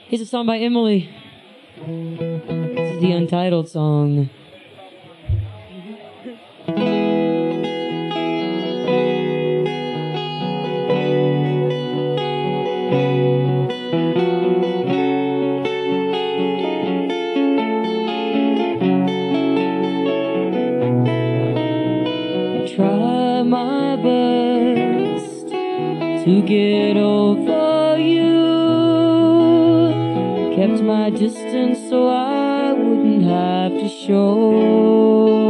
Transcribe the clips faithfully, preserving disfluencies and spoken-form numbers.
Here's a song by Emily. This is the Untitled song. I try my best to get over you. Kept my distance so I wouldn't have to show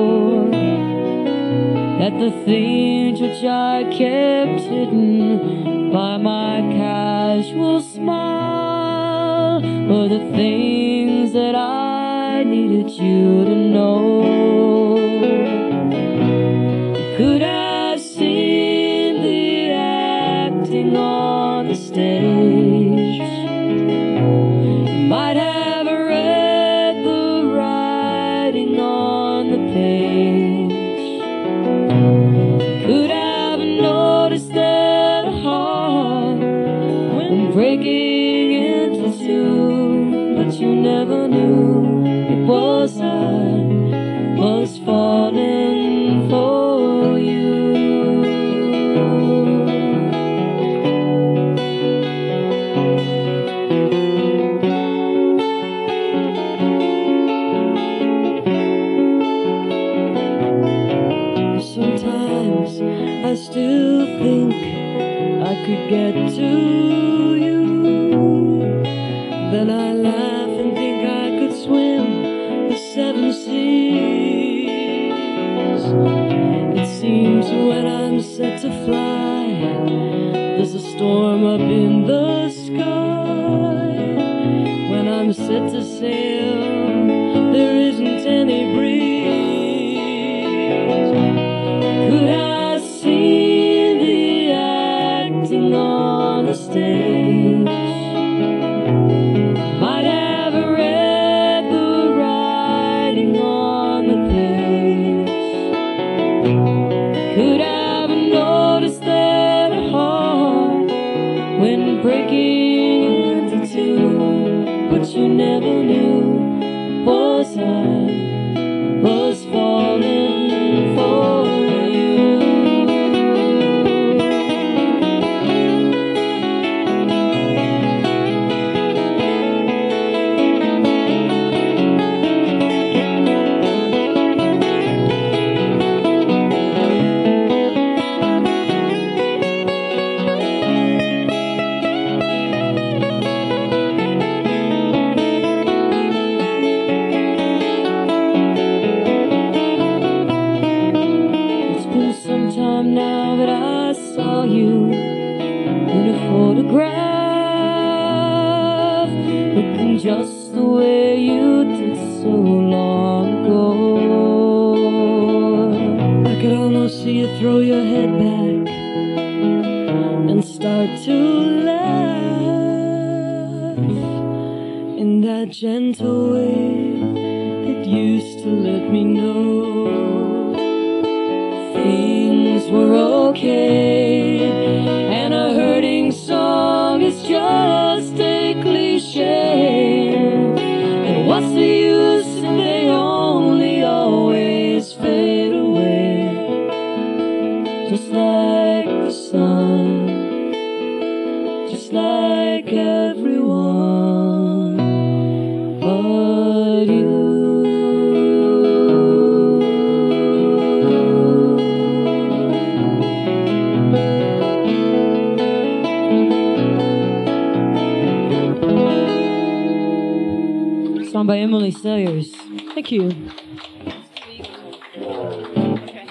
that the things which I kept hidden by my casual smile were the things that I needed you to know. You could have seen the acting on the stage. Might have read the writing on the page. Could have noticed that heart when breaking into two, but you never knew it was I was falling for you. Sometimes I still think I could get to you. Then I laugh and think I could swim the seven seas. It seems when I'm set to fly, there's a storm up in the sky. When I'm set to sail, there isn't any breeze. Could I see the acting on the stage? Might have read the writing on the page. Could have noticed that heart when breaking into two, but you never knew was I was falling for you. Sometime now that I saw you in a photograph, looking just the way you did so long ago. I could almost see you throw your head back and start to laugh in that gentle way that used to let me know things were okay, and a hurting song is just a cliche. And what's the use if they only always fade away? Just like the sun, just like everyone but you. Song by Emily Sayers. Thank you.